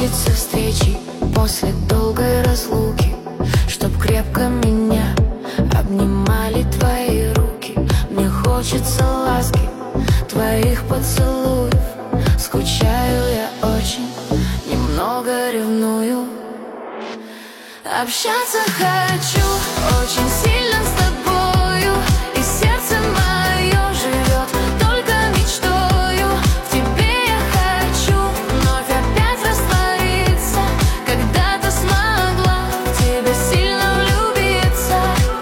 хочется встречи после долгой разлуки, чтоб крепко меня обнимали твои руки. Мне хочется ласки, твоих поцелуев. Скучаю я очень, немного ревную. Общаться хочу очень сильно с тобою, и сердце мое живет только мечтою. В тебе я хочу вновь опять раствориться. Когда-то смогла в тебя сильно влюбиться.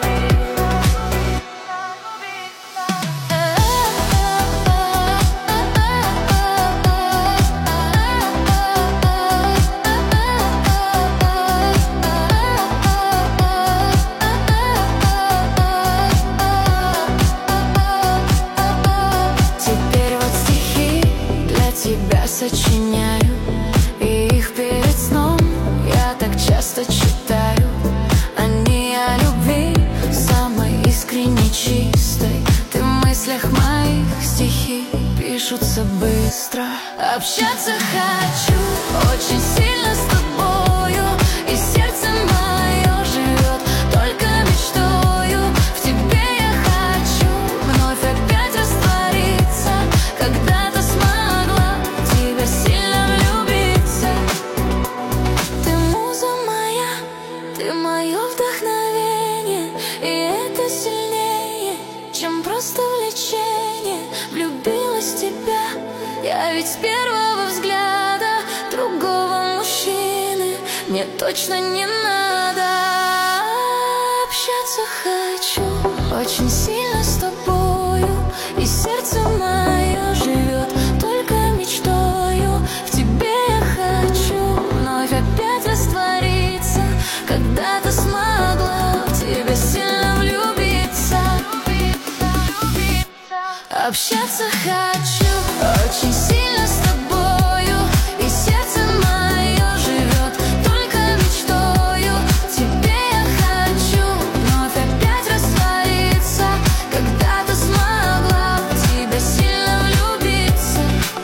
Тебя сочиняю, и их перед сном я так часто читаю. Они о любви самой искренней, чистой. Ты в мыслях моих, стихи пишутся быстро. Общаться хочу очень сильно с тобою, и сердце мое живет только мечтою. В тебе я хочу вновь опять раствориться. Когда-то смогла тебя сильно влюбиться. Ты муза моя, ты мое вдохновение, и это сильнее, чем просто влечение. Влюбилась в тебя я ведь с первого взгляда. Другого мужчины мне точно не надо. Общаться хочу очень сильно с тобою, и сердце мое живет только мечтою. В тебе я хочу вновь опять раствориться. Когда-то смогла в тебя сильно влюбиться. Общаться хочу очень сильно с тобою, и сердце мое живет только мечтою. В тебе я хочу вновь опять раствориться. Когда-то смогла в тебя сильно влюбиться.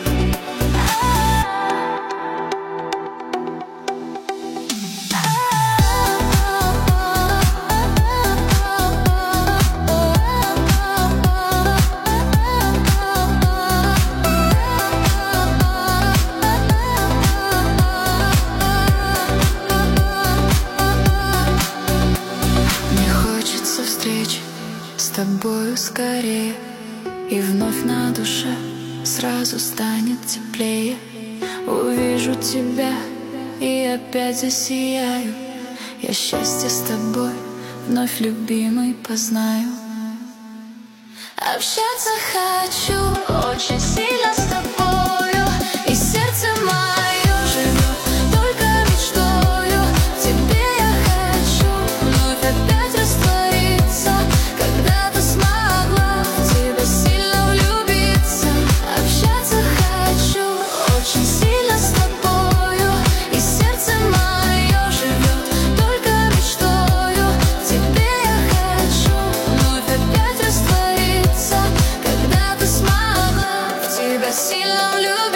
Мне хочется встречи с тобою скорее, и вновь на душе сразу станет теплее. Увижу тебя и опять засияю. Я счастье с тобой вновь, любимый, познаю. Общаться хочу очень сильно с тобою, и сердце мое живет только мечтою. В тебе я хочу вновь опять раствориться. Когда-то смогла в тебя сильно влюбиться. Общаться хочу очень сильно с тобою, и сердце мое живет только мечтою. В тебе я хочу вновь опять раствориться. Когда-то смогла в тебя сильно влюбиться.